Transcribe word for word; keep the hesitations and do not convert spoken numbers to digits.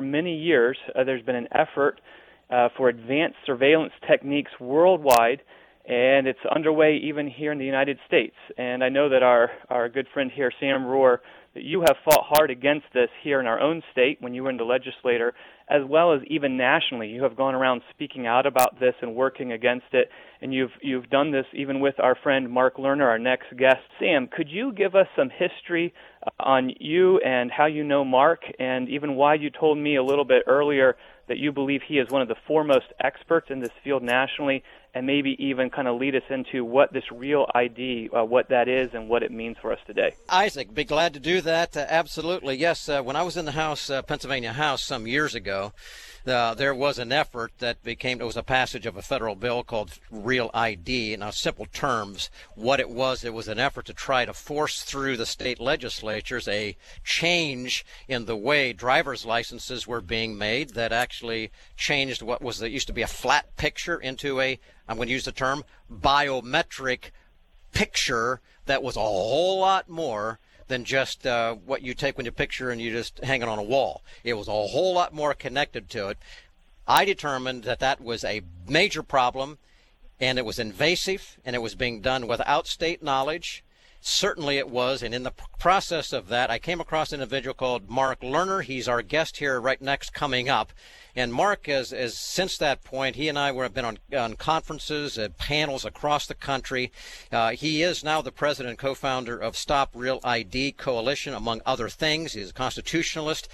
for many years, uh, there's been an effort uh, for advanced surveillance techniques worldwide, and it's underway even here in the United States. And I know that our, our good friend here, Sam Rohr, that you have fought hard against this here in our own state when you were in the legislature, as well as even nationally. You have gone around speaking out about this and working against it, and you've you've done this even with our friend Mark Lerner, our next guest. Sam, could you give us some history on you and how you know Mark, and even why you told me a little bit earlier that you believe he is one of the foremost experts in this field nationally, and maybe even kind of lead us into what this Real I D, uh, what that is and what it means for us today? Isaac, be glad to do that. Uh, absolutely. Yes, uh, when I was in the House, uh, Pennsylvania House some years ago, uh, there was an effort that became, it was a passage of a federal bill called Real I D. In simple terms, what it was, it was an effort to try to force through the state legislatures a change in the way driver's licenses were being made that actually changed what was, that used to be a flat picture into a, I'm going to use the term, biometric picture that was a whole lot more than just uh, what you take when you picture and you just hang it on a wall. It was a whole lot more connected to it. I determined that that was a major problem, and it was invasive, and it was being done without state knowledge. Certainly it was, and in the process of that, I came across an individual called Mark Lerner. He's our guest here right next coming up. And Mark, has, has since that point, he and I have been on, on conferences and panels across the country. Uh, he is now the president and co-founder of Stop Real I D Coalition, among other things. He's a constitutionalist.